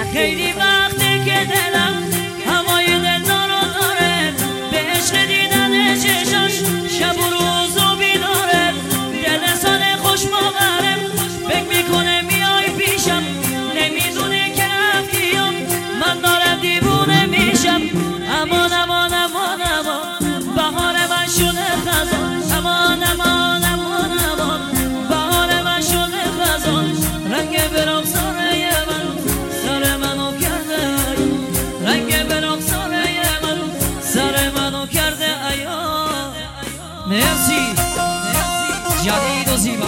خیلی وقته که دلم هوای دلدار رو داره، به عشق دیدن چشاش شب و روز و بیداره. دل سال خوش باورم فکر میکنه میای پیشم، نمیدونه که رفتیم من دارم دیوونه میشم. امان امان امان امان بهار من شده خزان، امان امان امان امان بهار من شده خزان. رنگ برافساره من سر منو کرده، رنگ برافساره من سر منو کرده ایا. مرسی جدید و زیبا.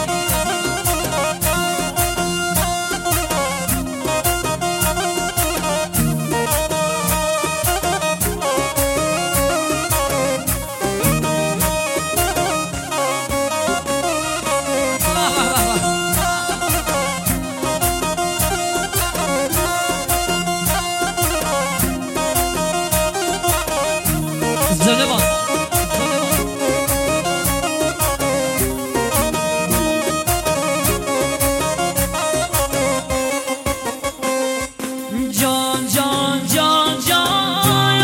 جان جان جان جان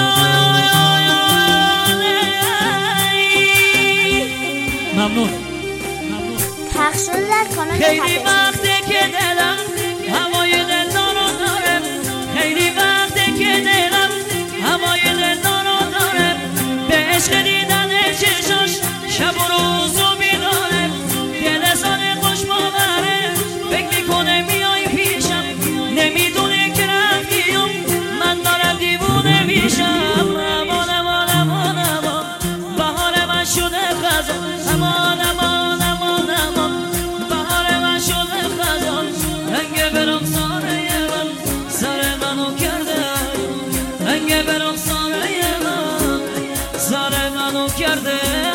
ممنون. پخش در کانال خیلی وقته که دلم هوای دلدار رو داره، خیلی وقته که دلم هوای دلدار رو داره، به عشق دیدن چشاش شب و روز و بیداره. دل سال خوش باوره فکر میکنه میای پیشم، نمیدونه که رفتیم من دارم دیوونه میشم. امان امان امان امان بهار من شده خزان، امان امان امان امان بهار من شده خزان. رنگ برافساره من سر منو کرده، رنگ برافساره من سر منو کرده.